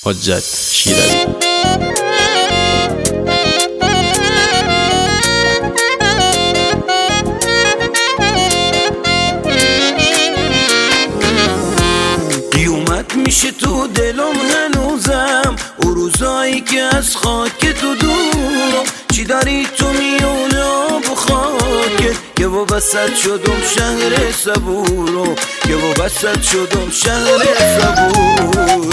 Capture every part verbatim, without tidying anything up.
حجت شیرازی. میشه تو دلم هنوزم او روزایی که از خاک تو دورم، چی داری تو میونه آب و خاکت که وابسط شدم شهر صبورو، که وابسط شدم شهر صبورو.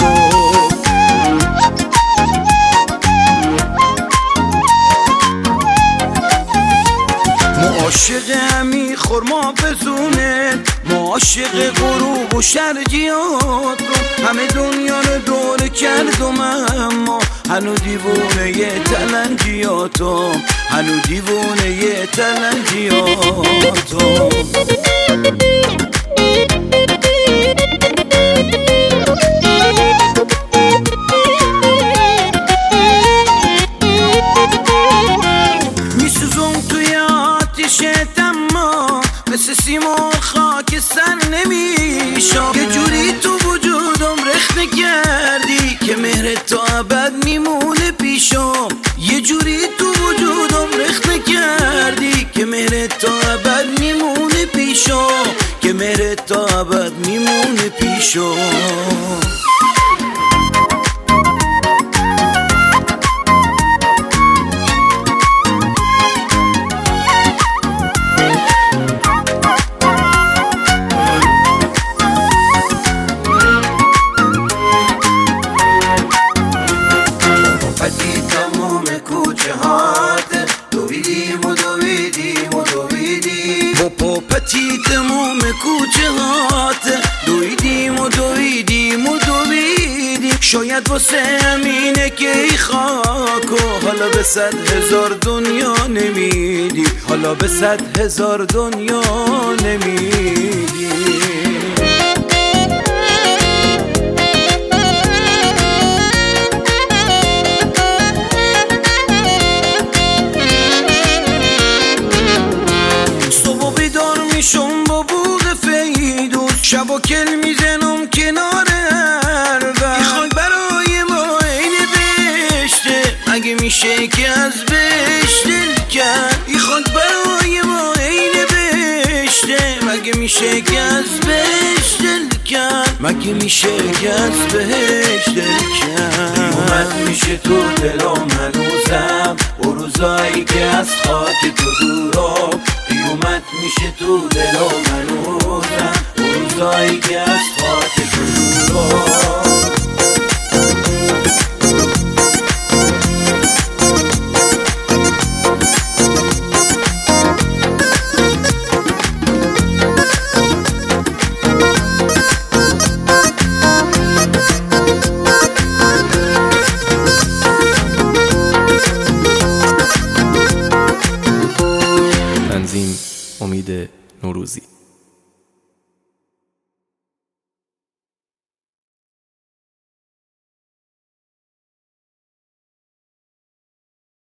ما عاشق همی خورما بزونه، ما عاشق غروب و شرجیات رو، همه دنیا رو دور کردم اما هنو دیوونه ی تلنجیاتم، هنو دیوونه ی تلنجیاتم. مثل سیما خاک سر نمیشم، یه جوری تو وجودم رخنه کردی که مهر تا ابد میمونه پیشم، یه جوری تو وجودم رخنه کردی که مهر تا ابد میمونه پیشم، که مهر تا ابد میمونه پیشم. پتی تمام کوچه هات دویدیم و دویدیم و دویدیم، شاید واسه همینه که ای خاکو حالا به صد هزار دنیا نمیدی، حالا به صد هزار دنیا نمیدی. شم با بوغ فیدوز شب و کل میزنم کنار هرور، میخوای برای ما این بشته مگه میشه که از بهش دل کرد، میخوای برای ما این بشته مگه میشه که از بهش دل کرد، مگه میشه که از بهش دل کرد. اومد میشه تو دلم هنوزم او روزایی که از خاک تو دورم، اومد میشه تو دلم هنوزم او روزایی که از خاک تو دورم.